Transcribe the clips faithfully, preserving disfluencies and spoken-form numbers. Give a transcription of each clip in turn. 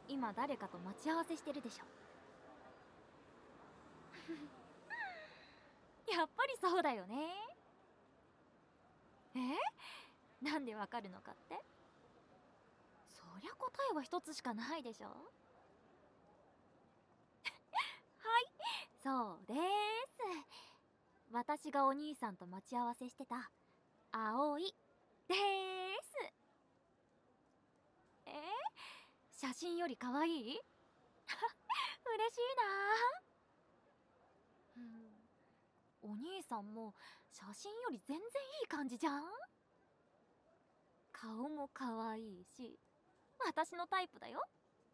今誰かと待ち合わせしてるでしょ。やっぱりそうだよね。え、なんでわかるのかって？そりゃ答えは一つしかないでしょ。はい、そうです。私がお兄さんと待ち合わせしてた葵でーす。えー、写真より可愛い？嬉しいな。うん、お兄さんも写真より全然いい感じじゃん。顔も可愛いし私のタイプだよ。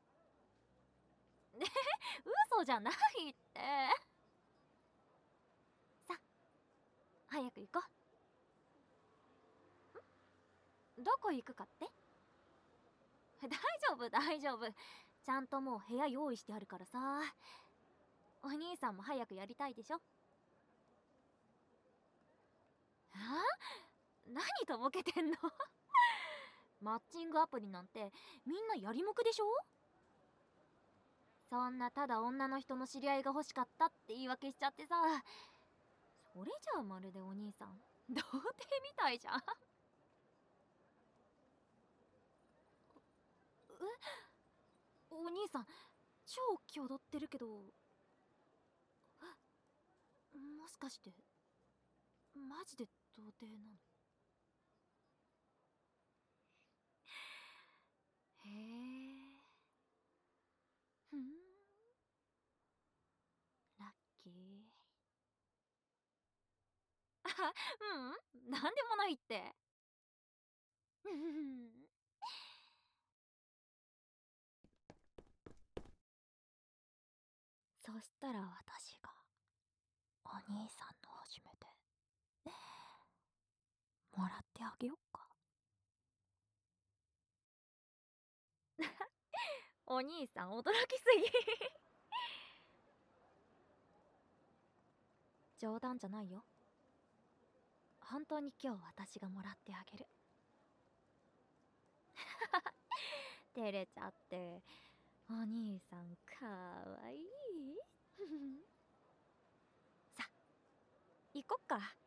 ね、嘘じゃないって。さ、早く行こう。ん？どこ行くかって？大丈夫大丈夫、ちゃんともう部屋用意してあるからさ。お兄さんも早くやりたいでしょ。あ？何とぼけてんの？マッチングアプリなんてみんなやりもくでしょ。そんなただ女の人の知り合いが欲しかったって言い訳しちゃってさ。それじゃあまるでお兄さん童貞みたいじゃん。え、お兄さん超気踊ってるけど、もしかしてマジで童貞なの？へえ、ふん、ラッキー。あ、ううん、なんでもないって。そしたら私がお兄さんの初めてもらってあげよっか。お兄さん驚きすぎ。冗談じゃないよ。本当に今日私がもらってあげる。照れちゃって。お兄さんかわいい。さ、行こっか。